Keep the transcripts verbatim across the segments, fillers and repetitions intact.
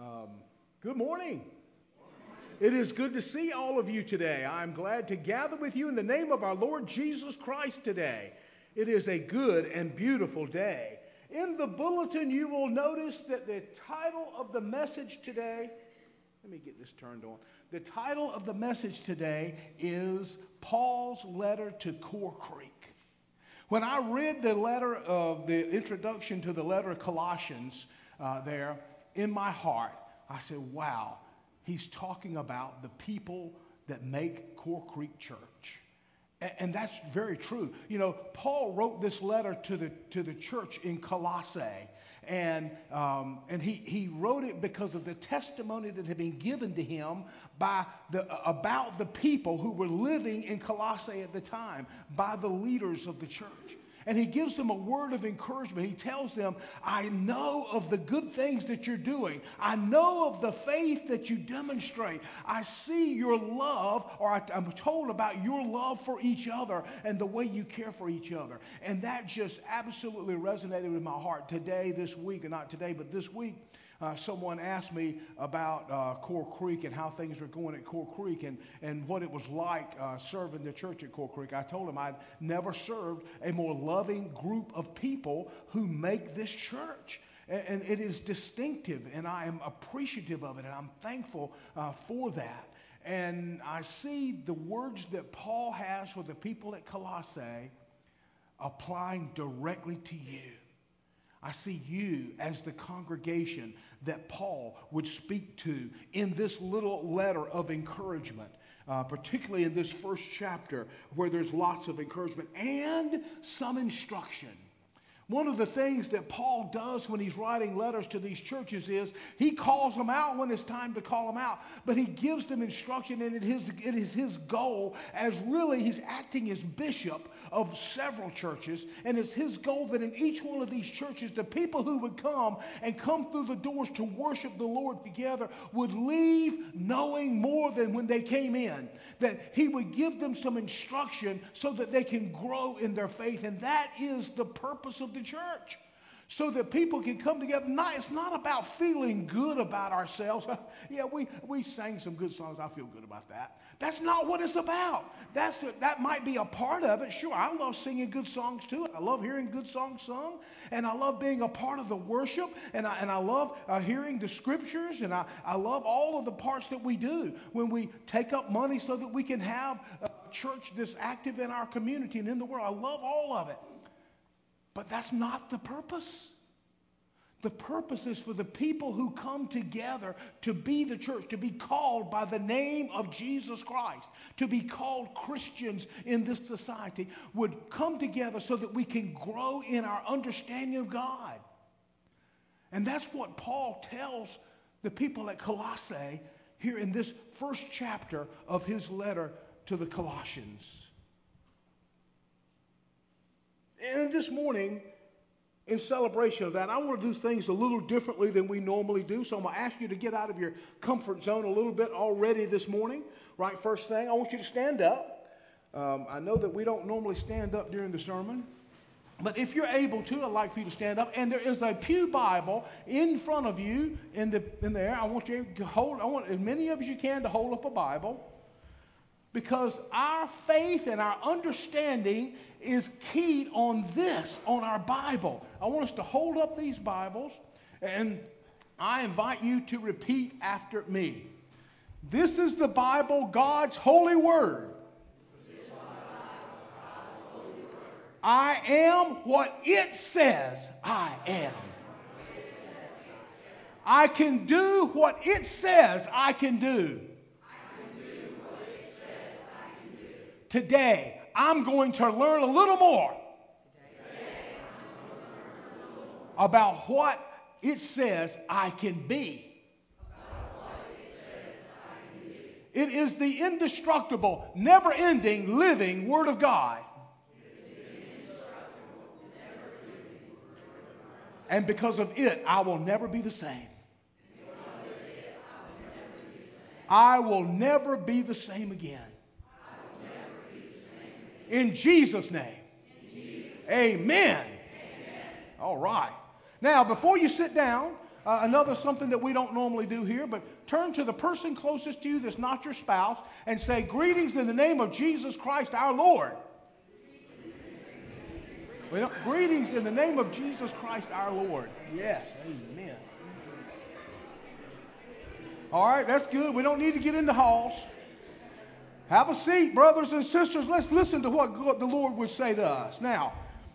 Um, good morning. It is good to see all of you today. I'm glad to gather with you in the name of our Lord Jesus Christ today. It is a good and beautiful day. In the bulletin, you will notice that the title of the message today, let me get this turned on. The title of the message today is Paul's Letter to Core Creek. When I read the letter of the introduction to the letter of Colossians uh, there, in my heart, I said, wow, he's talking about the people that make Core Creek Church. And, and that's very true. You know, Paul wrote this letter to the to the church in Colossae. And um, and he, he wrote it because of the testimony that had been given to him by the about the people who were living in Colossae at the time, by the leaders of the church. And he gives them a word of encouragement. He tells them, I know of the good things that you're doing. I know of the faith that you demonstrate. I see your love, or I, I'm told about your love for each other and the way you care for each other. And that just absolutely resonated with my heart today, this week, and not today, but this week. Uh, someone asked me about uh, Core Creek and how things were going at Core Creek and, and what it was like uh, serving the church at Core Creek. I told him I'd never served a more loving group of people who make this church. And, and it is distinctive, and I am appreciative of it, and I'm thankful uh, for that. And I see the words that Paul has for the people at Colossae applying directly to you. I see you as the congregation that Paul would speak to in this little letter of encouragement, uh, particularly in this first chapter where there's lots of encouragement and some instruction. One of the things that Paul does when he's writing letters to these churches is he calls them out when it's time to call them out, but he gives them instruction, and it is, it is his goal, as really he's acting as bishop of several churches, and it's his goal that in each one of these churches, the people who would come and come through the doors to worship the Lord together would leave knowing more than when they came in, that he would give them some instruction so that they can grow in their faith, and that is the purpose of the church, so that people can come together. Not, it's not about feeling good about ourselves. yeah, we, we sang some good songs. I feel good about that. That's not what it's about. That's a, that might be a part of it. Sure, I love singing good songs too. I love hearing good songs sung, and I love being a part of the worship, and I, and I love uh, hearing the scriptures, and I, I love all of the parts that we do when we take up money so that we can have a church that's active in our community and in the world. I love all of it. But that's not the purpose. The purpose is for the people who come together to be the church, to be called by the name of Jesus Christ, to be called Christians in this society, would come together so that we can grow in our understanding of God. And that's what Paul tells the people at Colossae here in this first chapter of his letter to the Colossians. And this morning, in celebration of that, I want to do things a little differently than we normally do. So I'm going to ask you to get out of your comfort zone a little bit already this morning. Right, first thing, I want you to stand up. Um, I know that we don't normally stand up during the sermon. But if you're able to, I'd like for you to stand up. And there is a pew Bible in front of you in the in there. I want you to hold, I want as many of you can to hold up a Bible. Because our faith and our understanding is keyed on this, on our Bible. I want us to hold up these Bibles, and I invite you to repeat after me. This is the Bible, God's holy word. I am what it says I am. I can do what it says I can do. Today, I'm going to learn a little more about what it says I can be. It is the indestructible, never-ending, living Word of God. And because of it, I will never be the same. I will never be the same again. In Jesus' name. In Jesus' name. Amen. Amen. All right. Now, before you sit down, Uh, another something that we don't normally do here, but turn to the person closest to you that's not your spouse and say, greetings in the name of Jesus Christ our Lord. Well, greetings in the name of Jesus Christ our Lord. Yes, amen. All right, that's good. We don't need to get in the halls. Have a seat, brothers and sisters. Let's listen to what the Lord would say to us. Now,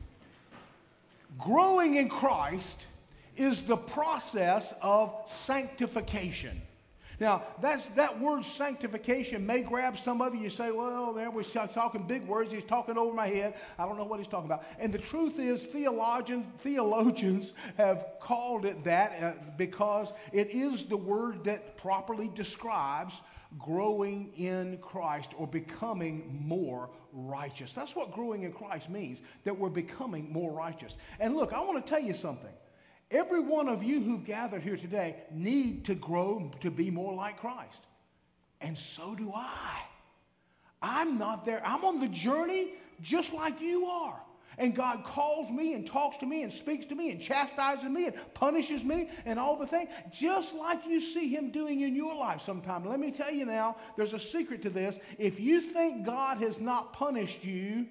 growing in Christ is the process of sanctification. Now, that's, that word sanctification may grab some of you. You say, well, there we're talking big words. He's talking over my head. I don't know what he's talking about. And the truth is, theologian, theologians have called it that uh, because it is the word that properly describes growing in Christ or becoming more righteous. That's what growing in Christ means, that we're becoming more righteous. And look, I want to tell you something. Every one of you who've gathered here today need to grow to be more like Christ. And so do I. I'm not there. I'm on the journey just like you are. And God calls me and talks to me and speaks to me and chastises me and punishes me and all the things, just like you see him doing in your life sometime. Let me tell you now, there's a secret to this. If you think God has not punished you,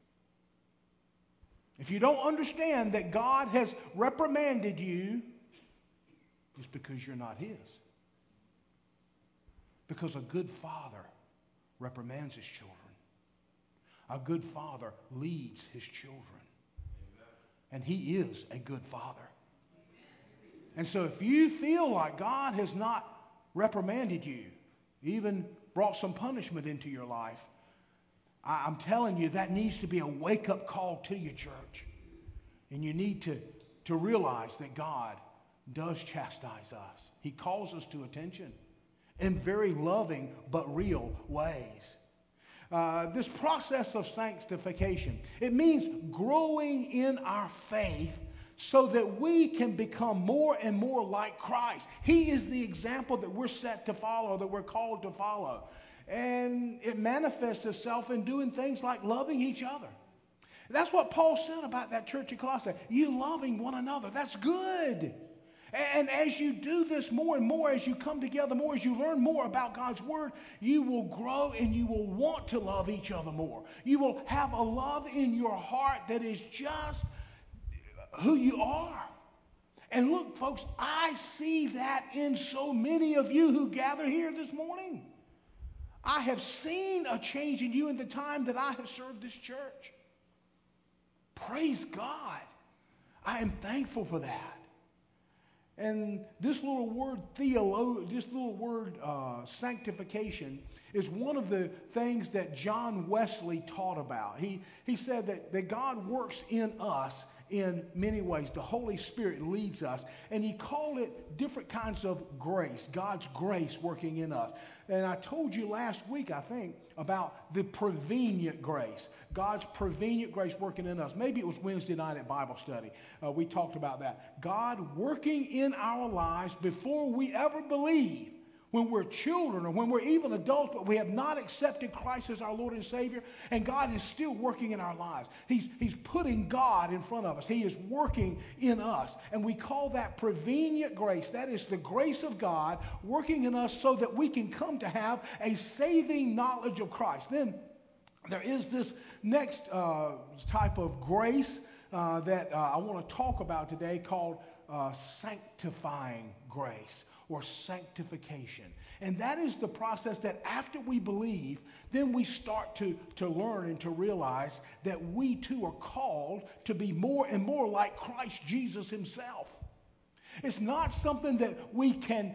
if you don't understand that God has reprimanded you, it's because you're not his. Because a good father reprimands his children. A good father leads his children. And he is a good father. And so if you feel like God has not reprimanded you, even brought some punishment into your life, I'm telling you, that needs to be a wake-up call to your church. And you need to, to realize that God does chastise us. He calls us to attention in very loving but real ways. Uh, this process of sanctification, it means growing in our faith so that we can become more and more like Christ. He is the example that we're set to follow, that we're called to follow. And it manifests itself in doing things like loving each other. That's what Paul said about that church at Colossae. You loving one another. That's good. And as you do this more and more, as you come together more, as you learn more about God's Word, you will grow and you will want to love each other more. You will have a love in your heart that is just who you are. And look, folks, I see that in so many of you who gather here this morning. I have seen a change in you in the time that I have served this church. Praise God. I am thankful for that. And this little word theolo, this little word uh, sanctification is one of the things that John Wesley taught about. He, he said that, that God works in us in many ways. The Holy Spirit leads us. And he called it different kinds of grace, God's grace working in us. And I told you last week, I think, about the prevenient grace, God's prevenient grace working in us. Maybe it was Wednesday night at Bible study. Uh, we talked about that. God working in our lives before we ever believe. When we're children or when we're even adults, but we have not accepted Christ as our Lord and Savior, and God is still working in our lives. He's, he's putting God in front of us. He is working in us. And we call that prevenient grace. That is the grace of God working in us so that we can come to have a saving knowledge of Christ. Then there is this next uh, type of grace uh, that uh, I want to talk about today called uh, sanctifying grace, or sanctification. And that is the process that after we believe, then we start to, to learn and to realize that we too are called to be more and more like Christ Jesus himself. It's not something that we can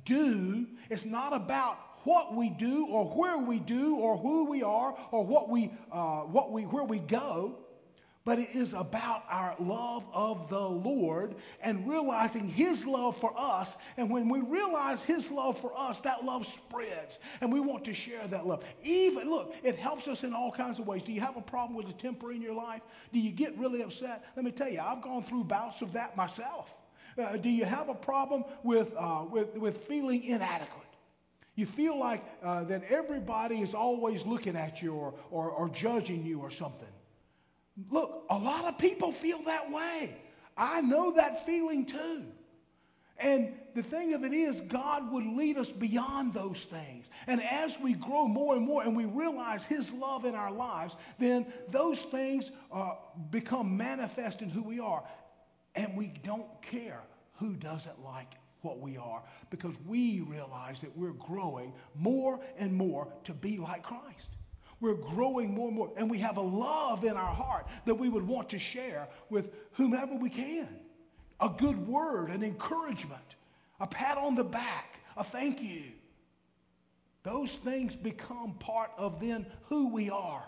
do. It's not about what we do or where we do or who we are or what we, uh, what we, where we go. But it is about our love of the Lord and realizing his love for us. And when we realize his love for us, that love spreads. And we want to share that love. Even, look, it helps us in all kinds of ways. Do you have a problem with a temper in your life? Do you get really upset? Let me tell you, I've gone through bouts of that myself. Uh, do you have a problem with, uh, with, with feeling inadequate? You feel like uh, that everybody is always looking at you or, or, or judging you or something. Look, a lot of people feel that way. I know that feeling too. And the thing of it is, God would lead us beyond those things. And as we grow more and more and we realize His love in our lives, then those things uh, become manifest in who we are. And we don't care who doesn't like what we are, because we realize that we're growing more and more to be like Christ. We're growing more and more. And we have a love in our heart that we would want to share with whomever we can. A good word, an encouragement, a pat on the back, a thank you. Those things become part of then who we are.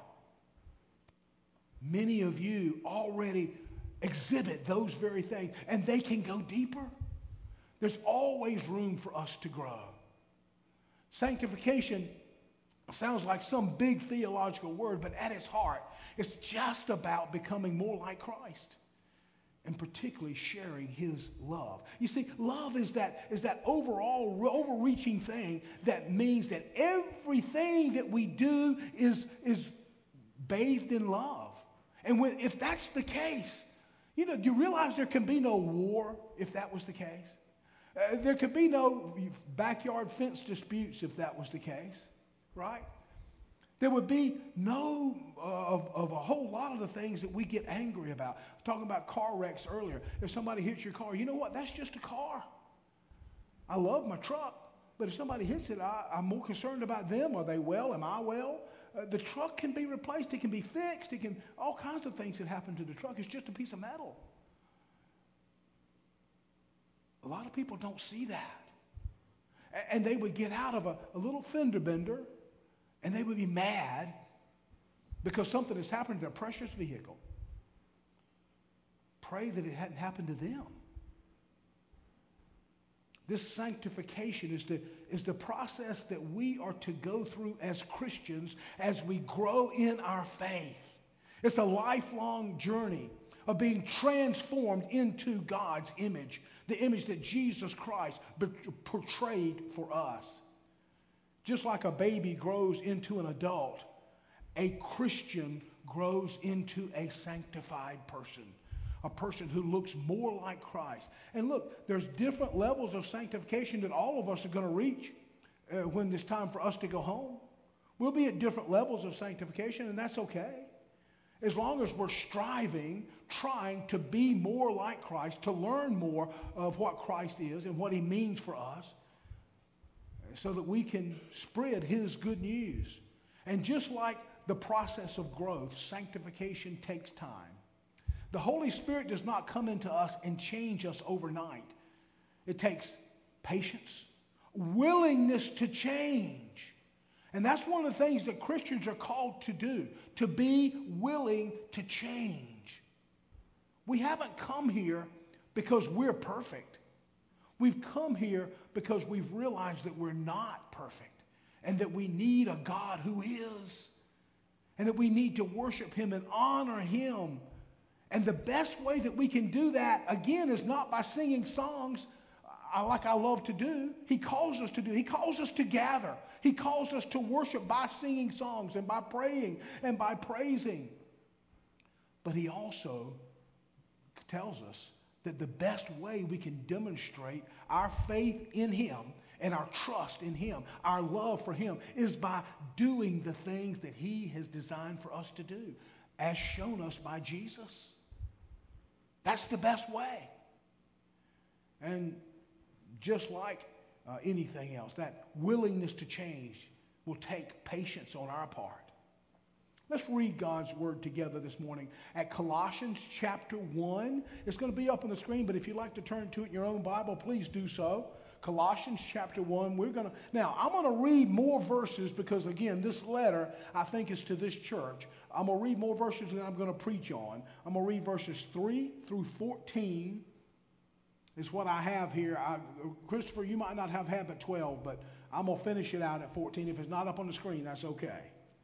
Many of you already exhibit those very things, and they can go deeper. There's always room for us to grow. Sanctification sounds like some big theological word, but at its heart, it's just about becoming more like Christ. And particularly sharing His love. You see, love is that, is that overall, overreaching thing that means that everything that we do is, is bathed in love. And when, if that's the case, you know, do you realize there can be no war if that was the case? Uh, there could be no backyard fence disputes if that was the case, right? There would be no uh, of, of a whole lot of the things that we get angry about. Talking about car wrecks earlier. If somebody hits your car, you know what? That's just a car. I love my truck, but if somebody hits it, I, I'm more concerned about them. Are they well? Am I well? Uh, the truck can be replaced. It can be fixed. It can all kinds of things that happen to the truck. It's just a piece of metal. A lot of people don't see that. A- and they would get out of a, a little fender bender, and they would be mad because something has happened to their precious vehicle. Pray that it hadn't happened to them. This sanctification is the, is the process that we are to go through as Christians as we grow in our faith. It's a lifelong journey of being transformed into God's image, the image that Jesus Christ portrayed for us. Just like a baby grows into an adult, a Christian grows into a sanctified person, a person who looks more like Christ. And look, there's different levels of sanctification that all of us are going to reach uh, when it's time for us to go home. We'll be at different levels of sanctification, and that's okay. As long as we're striving, trying to be more like Christ, to learn more of what Christ is and what He means for us, so that we can spread His good news. And just like the process of growth, sanctification takes time. The Holy Spirit does not come into us and change us overnight. It takes patience, willingness to change. And that's one of the things that Christians are called to do, to be willing to change. We haven't come here because we're perfect. We've come here because we've realized that we're not perfect and that we need a God who is, and that we need to worship Him and honor Him. And the best way that we can do that, again, is not by singing songs uh, like I love to do. He calls us to do. He calls us to gather. He calls us to worship by singing songs and by praying and by praising. But He also tells us that the best way we can demonstrate our faith in Him and our trust in Him, our love for Him, is by doing the things that He has designed for us to do, as shown us by Jesus. That's the best way. And just like uh, anything else, that willingness to change will take patience on our part. Let's read God's Word together this morning at Colossians chapter one. It's going to be up on the screen, but if you'd like to turn to it in your own Bible, please do so. Colossians chapter one. We're going to now. I'm going to read more verses because, again, this letter I think is to this church. I'm going to read more verses than I'm going to preach on. I'm going to read verses three through fourteen. Is what I have here. I, Christopher, you might not have had but twelve, but I'm going to finish it out at fourteen. If it's not up on the screen, that's okay.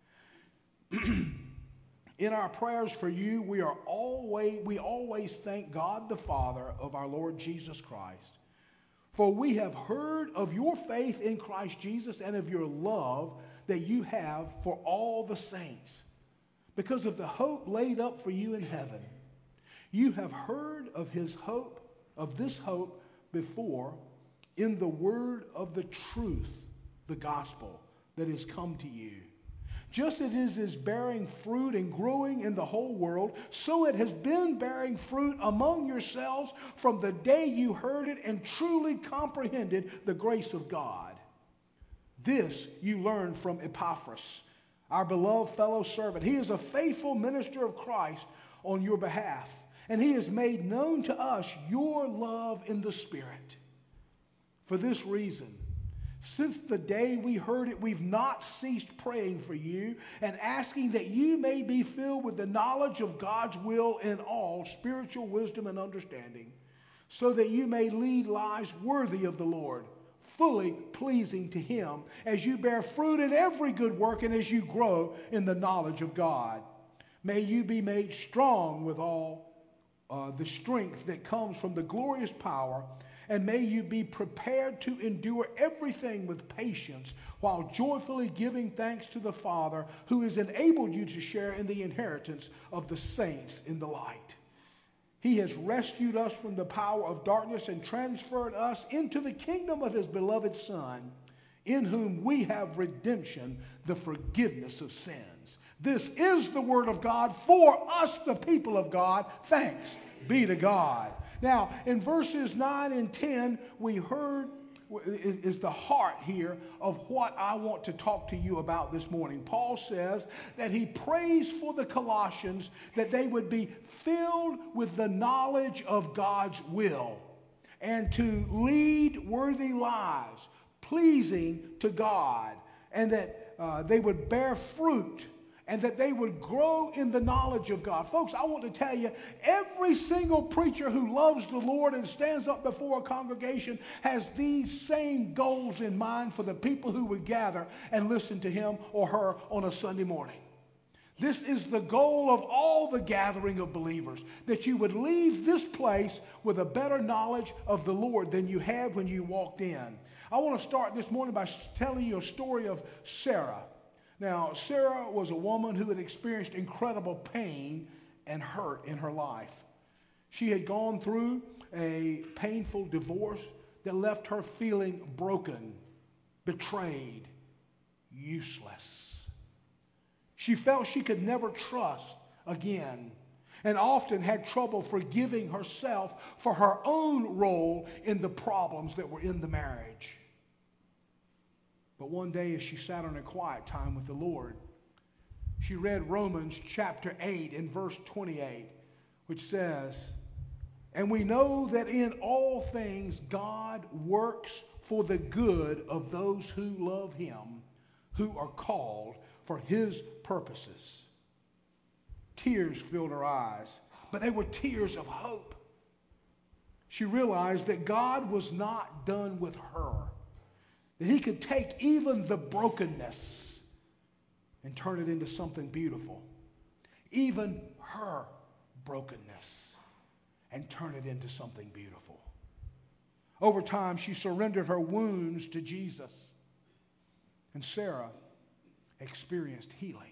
In our prayers for you, we are always we always thank God the Father of our Lord Jesus Christ. For we have heard of your faith in Christ Jesus and of your love that you have for all the saints, because of the hope laid up for you in heaven. You have heard of his hope, of this hope before in the word of the truth, the gospel that has come to you. Just as it is bearing fruit and growing in the whole world, so it has been bearing fruit among yourselves from the day you heard it and truly comprehended the grace of God. This you learned from Epaphras, our beloved fellow servant. He is a faithful minister of Christ on your behalf, and he has made known to us your love in the Spirit. For this reason, since the day we heard it, we've not ceased praying for you and asking that you may be filled with the knowledge of God's will in all spiritual wisdom and understanding, so that you may lead lives worthy of the Lord, fully pleasing to him, as you bear fruit in every good work and as you grow in the knowledge of God. May you be made strong with all uh, the strength that comes from the glorious power, and may you be prepared to endure everything with patience while joyfully giving thanks to the Father who has enabled you to share in the inheritance of the saints in the light. He has rescued us from the power of darkness and transferred us into the kingdom of his beloved Son, in whom we have redemption, the forgiveness of sins. This is the word of God for us, the people of God. Thanks be to God. Now, in verses nine and ten, we heard is the heart here of what I want to talk to you about this morning. Paul says that he prays for the Colossians that they would be filled with the knowledge of God's will and to lead worthy lives, pleasing to God, and that uh, they would bear fruit and that they would grow in the knowledge of God. Folks, I want to tell you, every single preacher who loves the Lord and stands up before a congregation has these same goals in mind for the people who would gather and listen to him or her on a Sunday morning. This is the goal of all the gathering of believers, that you would leave this place with a better knowledge of the Lord than you had when you walked in. I want to start this morning by telling you a story of Sarah. Now, Sarah was a woman who had experienced incredible pain and hurt in her life. She had gone through a painful divorce that left her feeling broken, betrayed, useless. She felt she could never trust again and often had trouble forgiving herself for her own role in the problems that were in the marriage. But one day, as she sat on a quiet time with the Lord, she read Romans chapter eight and verse twenty-eight, which says, "And we know that in all things God works for the good of those who love him, who are called for his purposes." Tears filled her eyes, but they were tears of hope. She realized that God was not done with her, that he could take even the brokenness and turn it into something beautiful. Even her brokenness and turn it into something beautiful. Over time, she surrendered her wounds to Jesus. And Sarah experienced healing.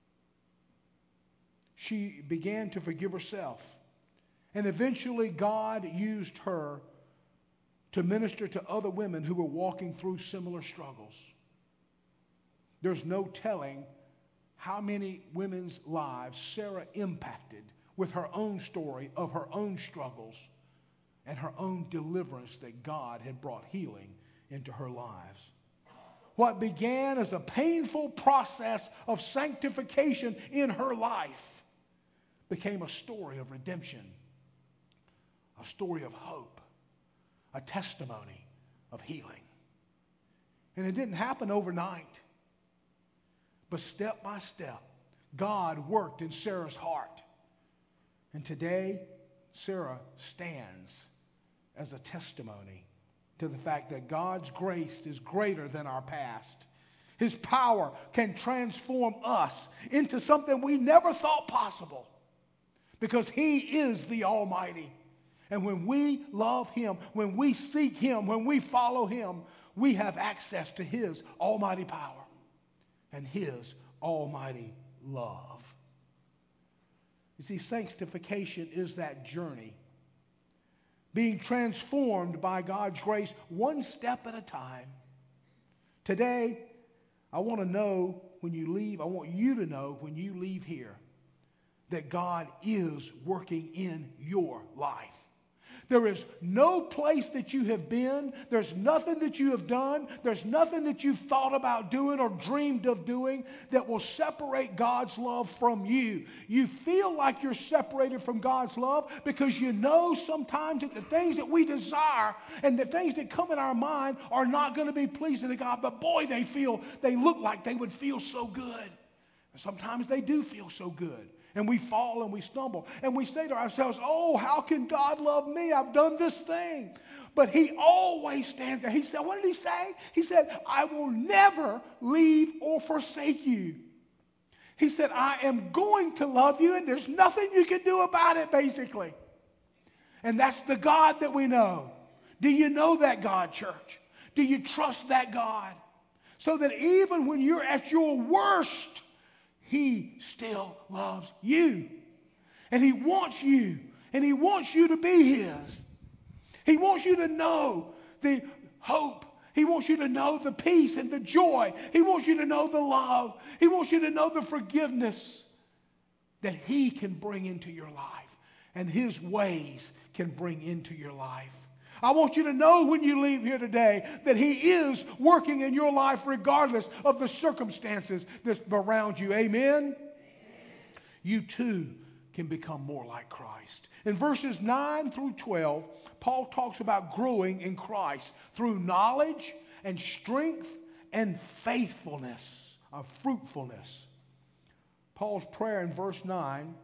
She began to forgive herself. And eventually, God used her to minister to other women who were walking through similar struggles. There's no telling how many women's lives Sarah impacted with her own story of her own struggles and her own deliverance that God had brought healing into her lives. What began as a painful process of sanctification in her life became a story of redemption, a story of hope, a testimony of healing. And it didn't happen overnight. But step by step, God worked in Sarah's heart. And today, Sarah stands as a testimony to the fact that God's grace is greater than our past. His power can transform us into something we never thought possible, because he is the Almighty. And when we love him, when we seek him, when we follow him, we have access to his almighty power and his almighty love. You see, sanctification is that journey being transformed by God's grace one step at a time. Today, I want to know when you leave, I want you to know when you leave here that God is working in your life. There is no place that you have been. There's nothing that you have done. There's nothing that you've thought about doing or dreamed of doing that will separate God's love from you. You feel like you're separated from God's love because you know sometimes that the things that we desire and the things that come in our mind are not going to be pleasing to God. But boy, they feel, they look like they would feel so good. And sometimes they do feel so good. And we fall and we stumble. And we say to ourselves, oh, how can God love me? I've done this thing. But he always stands there. He said, what did he say? He said, I will never leave or forsake you. He said, I am going to love you, and there's nothing you can do about it, basically. And that's the God that we know. Do you know that God, church? Do you trust that God? So that even when you're at your worst, he still loves you. And he wants you. And he wants you to be his. He wants you to know the hope. He wants you to know the peace and the joy. He wants you to know the love. He wants you to know the forgiveness that he can bring into your life. And his ways can bring into your life. I want you to know when you leave here today that he is working in your life regardless of the circumstances that's around you. Amen? Amen. You too can become more like Christ. In verses nine through twelve, Paul talks about growing in Christ through knowledge and strength and faithfulness, of fruitfulness. Paul's prayer in verse nine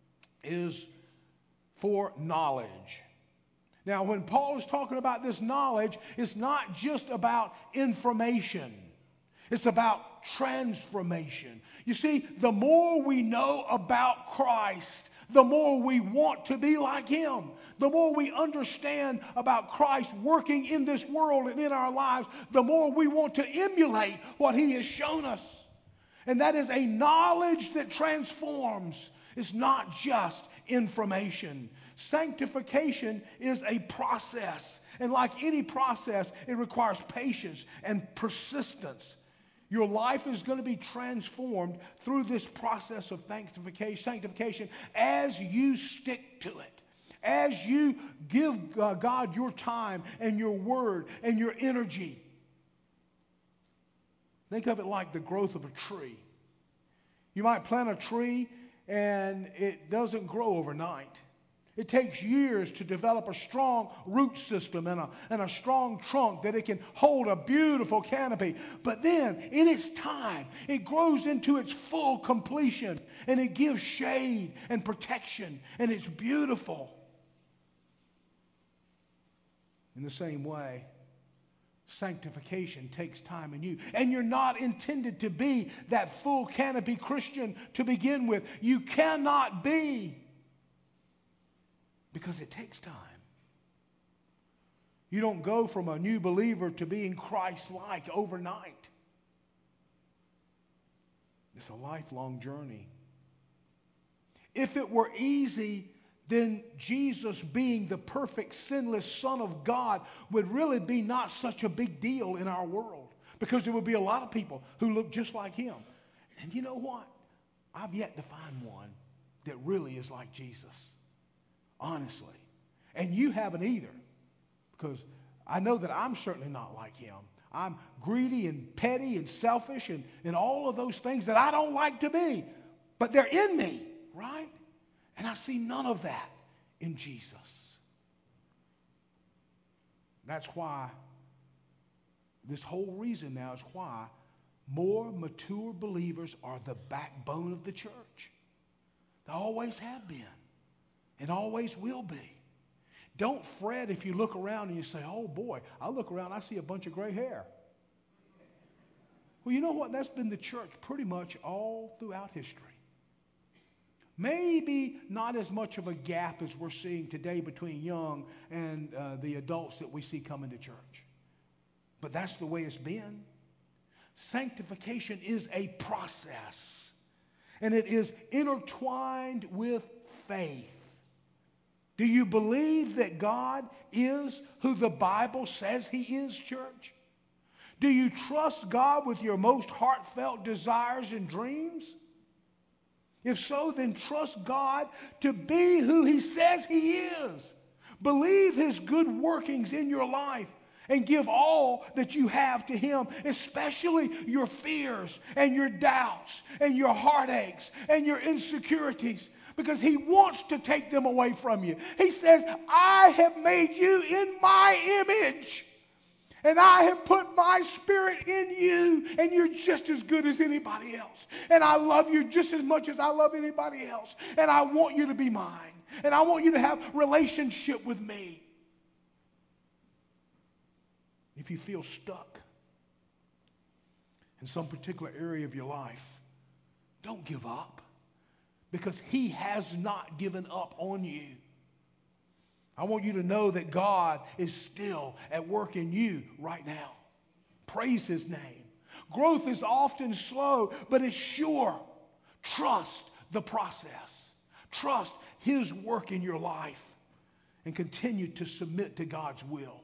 is for knowledge. Now, when Paul is talking about this knowledge, it's not just about information. It's about transformation. You see, the more we know about Christ, the more we want to be like him. The more we understand about Christ working in this world and in our lives, the more we want to emulate what he has shown us. And that is a knowledge that transforms. It's not just information. Sanctification is a process. And like any process, it requires patience and persistence. Your life is going to be transformed through this process of sanctification, sanctification as you stick to it. As you give uh, God your time and your word and your energy. Think of it like the growth of a tree. You might plant a tree and it doesn't grow overnight. It takes years to develop a strong root system and a, and a strong trunk that it can hold a beautiful canopy. But then, in its time, it grows into its full completion and it gives shade and protection and it's beautiful. In the same way, sanctification takes time in you. And you're not intended to be that full canopy Christian to begin with. You cannot be. Because it takes time. You don't go from a new believer to being Christ-like overnight. It's a lifelong journey. If it were easy, then Jesus being the perfect, sinless Son of God would really be not such a big deal in our world. Because there would be a lot of people who look just like him. And you know what? I've yet to find one that really is like Jesus. Honestly. And you haven't either. Because I know that I'm certainly not like him. I'm greedy and petty and selfish and, and all of those things that I don't like to be. But they're in me, right? And I see none of that in Jesus. That's why, this whole reason now is why more mature believers are the backbone of the church. They always have been. And always will be. Don't fret if you look around and you say, oh boy, I look around, I see a bunch of gray hair. Well, you know what? That's been the church pretty much all throughout history. Maybe not as much of a gap as we're seeing today between young and uh, the adults that we see coming to church. But that's the way it's been. Sanctification is a process. And it is intertwined with faith. Do you believe that God is who the Bible says He is, church? Do you trust God with your most heartfelt desires and dreams? If so, then trust God to be who He says He is. Believe His good workings in your life and give all that you have to Him, especially your fears and your doubts and your heartaches and your insecurities, because He wants to take them away from you. He says, I have made you in my image, and I have put my Spirit in you, and you're just as good as anybody else. And I love you just as much as I love anybody else. And I want you to be mine. And I want you to have relationship with me. If you feel stuck in some particular area of your life, don't give up, because He has not given up on you. I want you to know that God is still at work in you right now. Praise His name. Growth is often slow, but it's sure. Trust the process. Trust His work in your life, and continue to submit to God's will.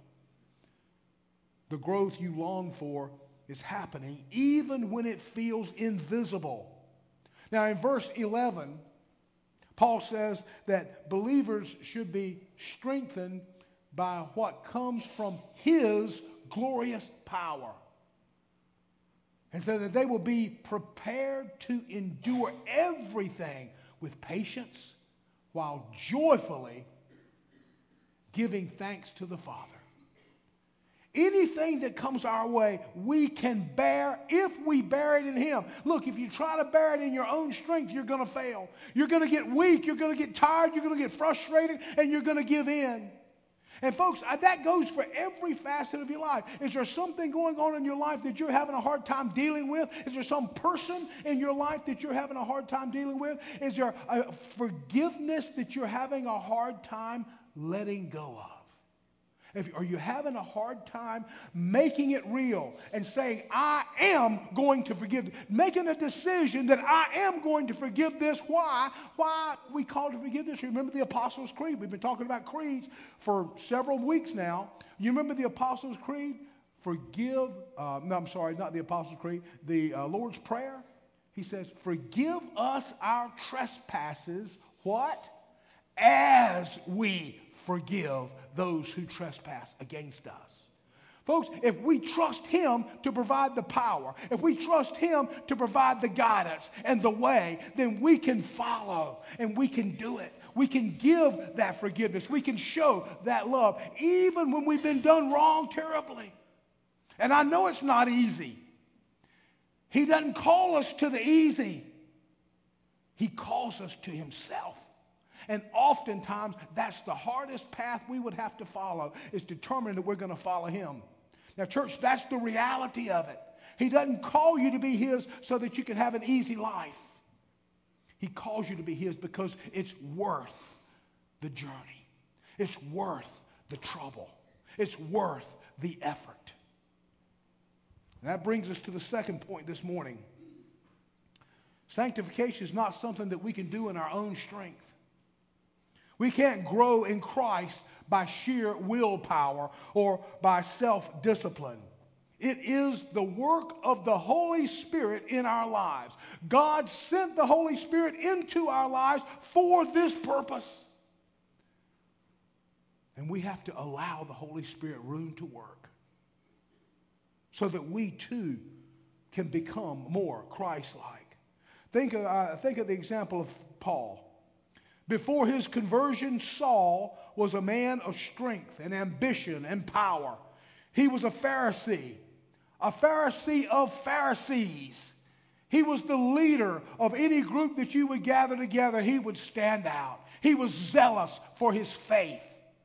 The growth you long for is happening even when it feels invisible. Now in verse eleven, Paul says that believers should be strengthened by what comes from His glorious power. And so that they will be prepared to endure everything with patience while joyfully giving thanks to the Father. Anything that comes our way, we can bear if we bear it in Him. Look, if you try to bear it in your own strength, you're going to fail. You're going to get weak. You're going to get tired. You're going to get frustrated. And you're going to give in. And folks, that goes for every facet of your life. Is there something going on in your life that you're having a hard time dealing with? Is there some person in your life that you're having a hard time dealing with? Is there a forgiveness that you're having a hard time letting go of? If, are you having a hard time making it real and saying, I am going to forgive, making a decision that I am going to forgive this? Why? Why we called to forgive this? Remember the Apostles' Creed? We've been talking about creeds for several weeks now. You remember the Apostles' Creed? Forgive, uh, no, I'm sorry, not the Apostles' Creed, the uh, Lord's Prayer. He says, forgive us our trespasses, what? As we forgive those who trespass against us. Folks, if we trust Him to provide the power, if we trust Him to provide the guidance and the way, then we can follow and we can do it. We can give that forgiveness. We can show that love, even when we've been done wrong terribly. And I know it's not easy. He doesn't call us to the easy. He calls us to Himself. And oftentimes, that's the hardest path we would have to follow, is determining that we're going to follow Him. Now, church, that's the reality of it. He doesn't call you to be His so that you can have an easy life. He calls you to be His because it's worth the journey. It's worth the trouble. It's worth the effort. And that brings us to the second point this morning. Sanctification is not something that we can do in our own strength. We can't grow in Christ by sheer willpower or by self-discipline. It is the work of the Holy Spirit in our lives. God sent the Holy Spirit into our lives for this purpose. And we have to allow the Holy Spirit room to work so that we too can become more Christ-like. Think of, uh, think of the example of Paul. Before his conversion, Saul was a man of strength and ambition and power. He was a Pharisee, a Pharisee of Pharisees. He was the leader of any group that you would gather together. He would stand out. He was zealous for his faith.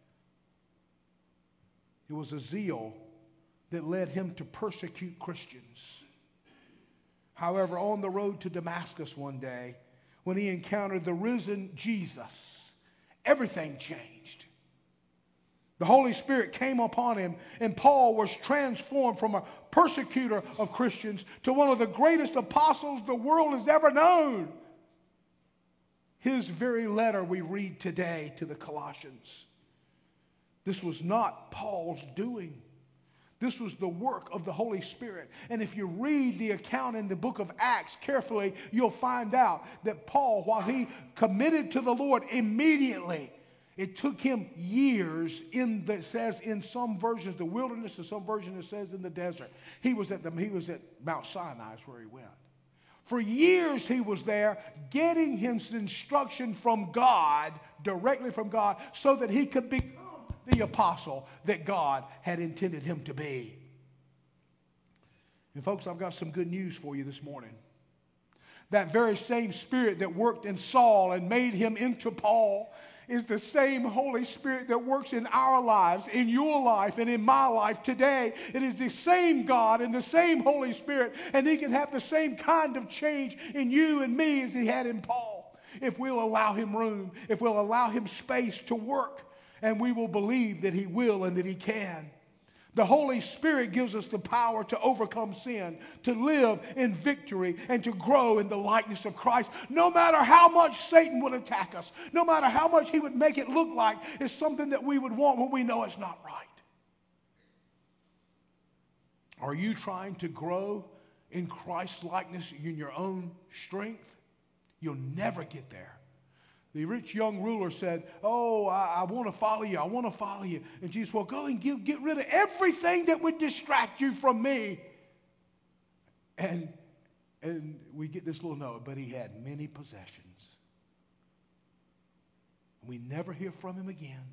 It was a zeal that led him to persecute Christians. However, on the road to Damascus one day, when he encountered the risen Jesus, everything changed. The Holy Spirit came upon him, and Paul was transformed from a persecutor of Christians to one of the greatest apostles the world has ever known. his very letter we read today to the Colossians. This was not Paul's doing. This was the work of the Holy Spirit. And if you read the account in the book of Acts carefully, you'll find out that Paul, while he committed to the Lord immediately, it took him years, in the, it says in some versions the wilderness, and some versions it says in the desert. He was at the, he was at Mount Sinai is where he went. For years he was there getting his instruction from God, directly from God, so that he could become the apostle that God had intended him to be. And folks, I've got some good news for you this morning. That very same Spirit that worked in Saul and made him into Paul is the same Holy Spirit that works in our lives, in your life, and in my life today. It is the same God and the same Holy Spirit, and he can have the same kind of change in you and me as he had in Paul, if we'll allow him room, if we'll allow him space to work, and we will believe that he will and that he can. The Holy Spirit gives us the power to overcome sin, to live in victory, and to grow in the likeness of Christ, no matter how much Satan would attack us, no matter how much he would make it look like it's something that we would want when we know it's not right. Are you trying to grow in Christ's likeness in your own strength? You'll never get there. The rich young ruler said, oh, I, I want to follow you. I want to follow you. And Jesus, well, go and give, get rid of everything that would distract you from me. And, and we get this little note, but he had many possessions. We never hear from him again.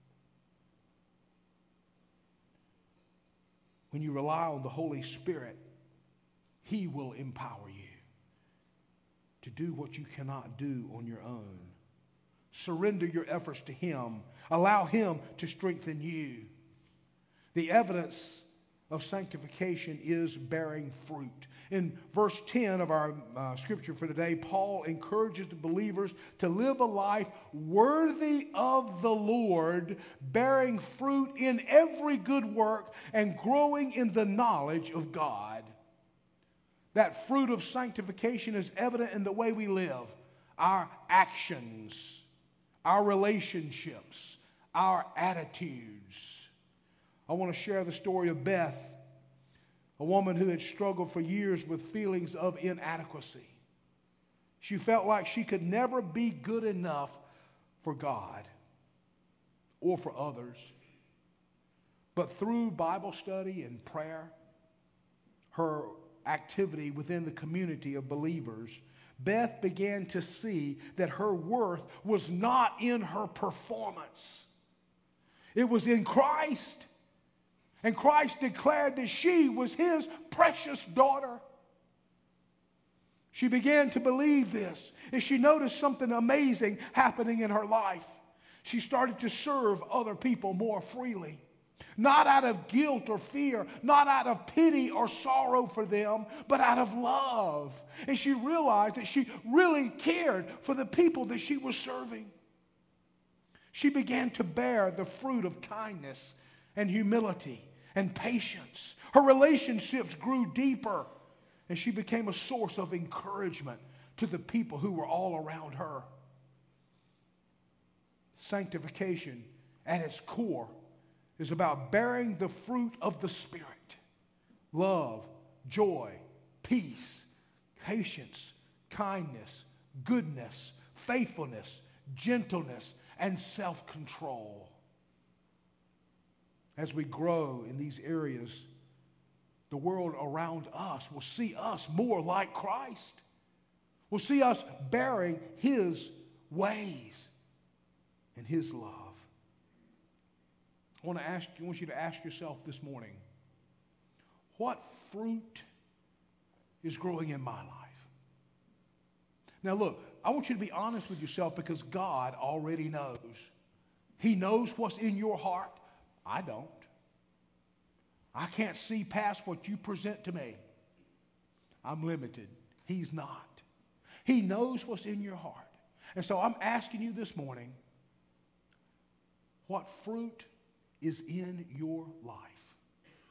When you rely on the Holy Spirit, he will empower you to do what you cannot do on your own. Surrender your efforts to him. Allow him to strengthen you. The evidence of sanctification is bearing fruit. In verse ten of our uh, scripture for today, Paul encourages the believers to live a life worthy of the Lord, bearing fruit in every good work and growing in the knowledge of God. That fruit of sanctification is evident in the way we live, our actions, our relationships, our attitudes. I want to share the story of Beth, a woman who had struggled for years with feelings of inadequacy. She felt like she could never be good enough for God or for others. But through Bible study and prayer, her activity within the community of believers, Beth began to see that her worth was not in her performance. It was in Christ. And Christ declared that she was his precious daughter. She began to believe this, and she noticed something amazing happening in her life. She started to serve other people more freely. Not out of guilt or fear, not out of pity or sorrow for them, but out of love. And she realized that she really cared for the people that she was serving. She began to bear the fruit of kindness and humility and patience. Her relationships grew deeper, and she became a source of encouragement to the people who were all around her. Sanctification at its core is about bearing the fruit of the Spirit. Love, joy, peace, patience, kindness, goodness, faithfulness, gentleness, and self-control. As we grow in these areas, the world around us will see us more like Christ. Will see us bearing his ways and his love. I want to ask you, I want you to ask yourself this morning, what fruit is growing in my life? Now look, I want you to be honest with yourself, because God already knows. He knows what's in your heart. I don't. I can't see past what you present to me. I'm limited. He's not. He knows what's in your heart. And so I'm asking you this morning, what fruit is in your life?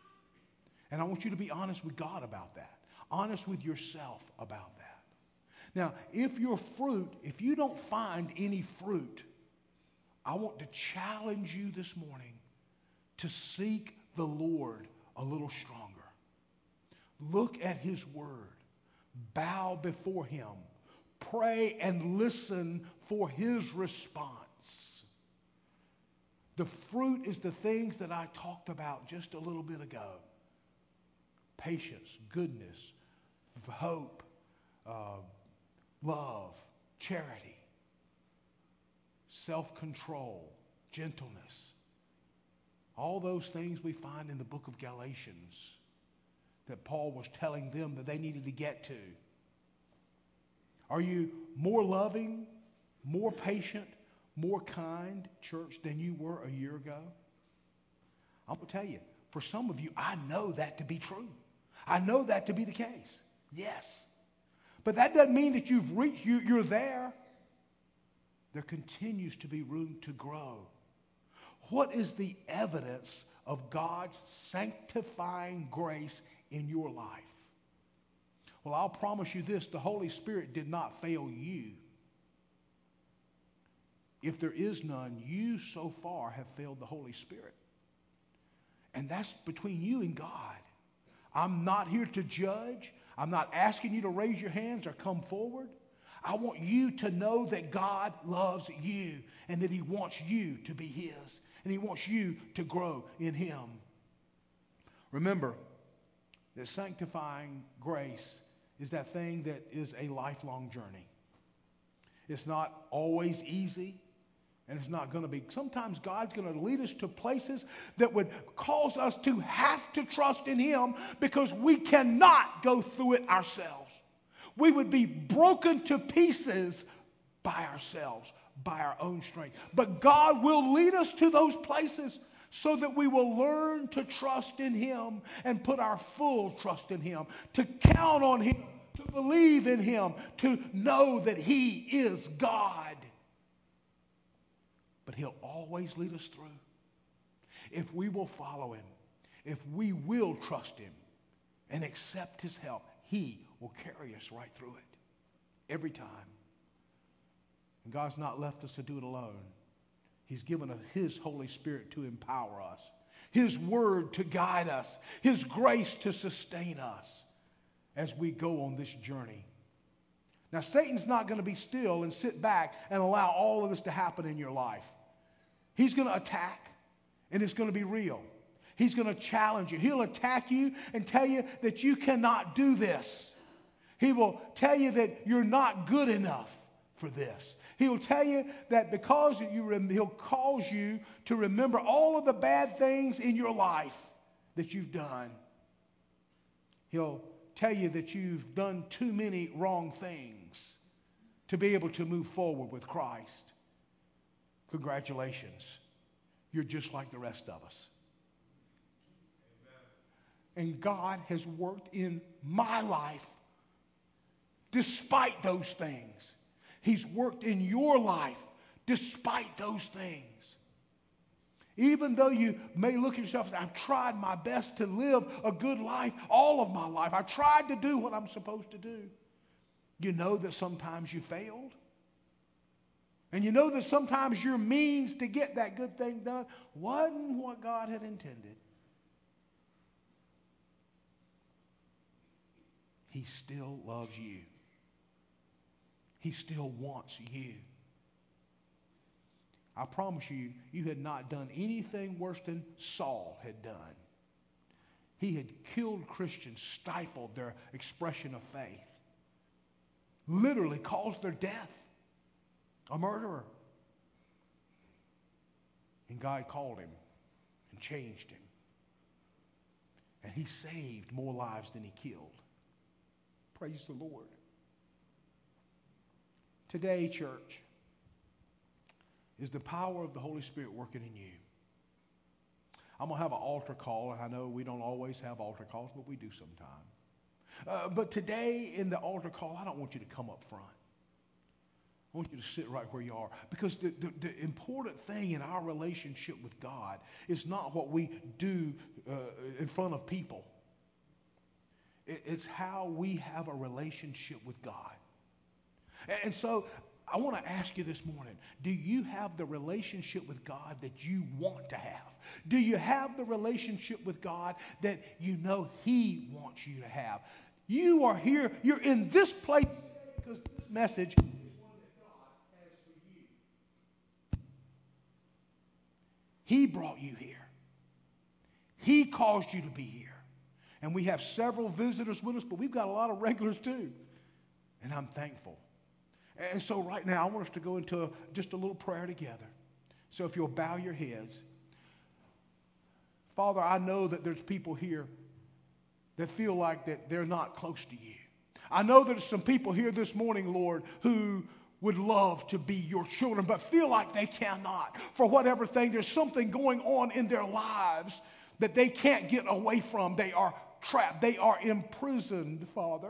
And I want you to be honest with God about that. Honest with yourself about that. Now, if your fruit, if you don't find any fruit, I want to challenge you this morning to seek the Lord a little stronger. Look at his word. Bow before him. Pray and listen for his response. The fruit is the things that I talked about just a little bit ago. Patience, goodness, hope, uh, love, charity, self-control, gentleness. All those things we find in the book of Galatians that Paul was telling them that they needed to get to. Are you more loving, more patient, more kind, church, than you were a year ago? I'm going to tell you, for some of you, I know that to be true. I know that to be the case. Yes. But that doesn't mean that you've reached, you, you're there. There continues to be room to grow. What is the evidence of God's sanctifying grace in your life? Well, I'll promise you this, the Holy Spirit did not fail you. If there is none, you so far have failed the Holy Spirit. And that's between you and God. I'm not here to judge. I'm not asking you to raise your hands or come forward. I want you to know that God loves you and that he wants you to be his. And he wants you to grow in him. Remember that sanctifying grace is that thing that is a lifelong journey. It's not always easy, and it's not going to be. Sometimes God's going to lead us to places that would cause us to have to trust in him because we cannot go through it ourselves. We would be broken to pieces by ourselves, by our own strength. But God will lead us to those places so that we will learn to trust in him and put our full trust in him, to count on him, to believe in him, to know that he is God. But he'll always lead us through. If we will follow him, if we will trust him and accept his help, he will carry us right through it every time. And God's not left us to do it alone. He's given us his Holy Spirit to empower us, his word to guide us, his grace to sustain us as we go on this journey. Now, Satan's not going to be still and sit back and allow all of this to happen in your life. He's going to attack, and it's going to be real. He's going to challenge you. He'll attack you and tell you that you cannot do this. He will tell you that you're not good enough for this. He will tell you that because you, he'll cause you to remember all of the bad things in your life that you've done. He'll tell you that you've done too many wrong things to be able to move forward with Christ. Congratulations. You're just like the rest of us. Amen. And God has worked in my life despite those things. He's worked in your life despite those things. Even though you may look at yourself and say, I've tried my best to live a good life all of my life. I've tried to do what I'm supposed to do. You know that sometimes you failed. And you know that sometimes your means to get that good thing done wasn't what God had intended. He still loves you. He still wants you. I promise you, you had not done anything worse than Saul had done. He had killed Christians, stifled their expression of faith, literally caused their death. A murderer. And God called him and changed him. And he saved more lives than he killed. Praise the Lord. Today, church, is the power of the Holy Spirit working in you. I'm going to have an altar call, and I know we don't always have altar calls, but we do sometimes. Uh, but today in the altar call, I don't want you to come up front. I want you to sit right where you are. Because the, the, the important thing in our relationship with God is not what we do uh, in front of people. It, it's how we have a relationship with God. And so I want to ask you this morning, do you have the relationship with God that you want to have? Do you have the relationship with God that you know He wants you to have? You are here, you're in this place because this message is one that God has for you. He brought you here. He caused you to be here. And we have several visitors with us, but we've got a lot of regulars too. And I'm thankful. And so right now, I want us to go into just a little prayer together. So if you'll bow your heads. Father, I know that there's people here that feel like that they're not close to you. I know there's some people here this morning, Lord, who would love to be your children, but feel like they cannot. For whatever thing, there's something going on in their lives that they can't get away from. They are trapped. They are imprisoned, Father.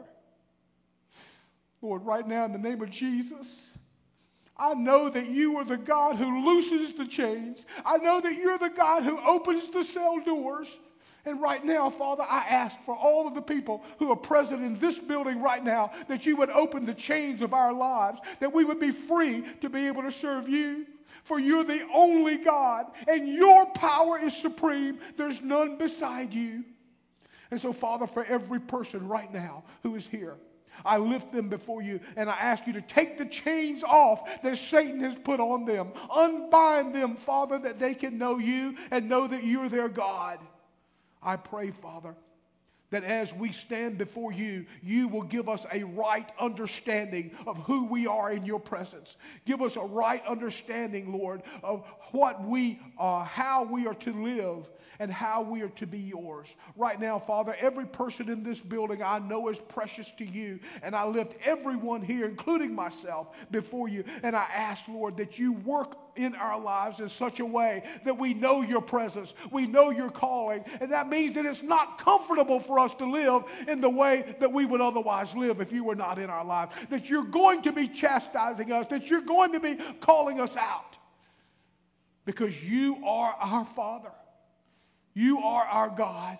Lord, right now in the name of Jesus, I know that you are the God who loosens the chains. I know that you're the God who opens the cell doors. And right now, Father, I ask for all of the people who are present in this building right now that you would open the chains of our lives, that we would be free to be able to serve you. For you're the only God, and your power is supreme. There's none beside you. And so, Father, for every person right now who is here, I lift them before you, and I ask you to take the chains off that Satan has put on them. Unbind them, Father, that they can know you and know that you're their God. I pray, Father, that as we stand before you, you will give us a right understanding of who we are in your presence. Give us a right understanding, Lord, of what we are, how we are to live, and how we are to be yours. Right now, Father, every person in this building I know is precious to you, and I lift everyone here, including myself, before you, and I ask, Lord, that you work in our lives in such a way that we know your presence, we know your calling, and that means that it's not comfortable for us to live in the way that we would otherwise live if you were not in our lives, that you're going to be chastising us, that you're going to be calling us out, because you are our Father. You are our God.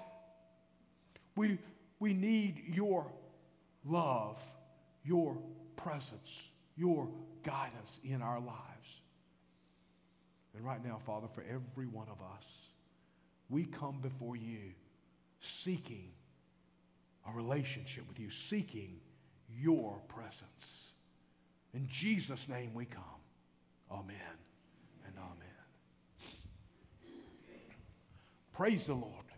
We, we need your love, your presence, your guidance in our lives. And right now, Father, for every one of us, we come before you seeking a relationship with you, seeking your presence. In Jesus' name we come. Amen and amen. Praise the Lord.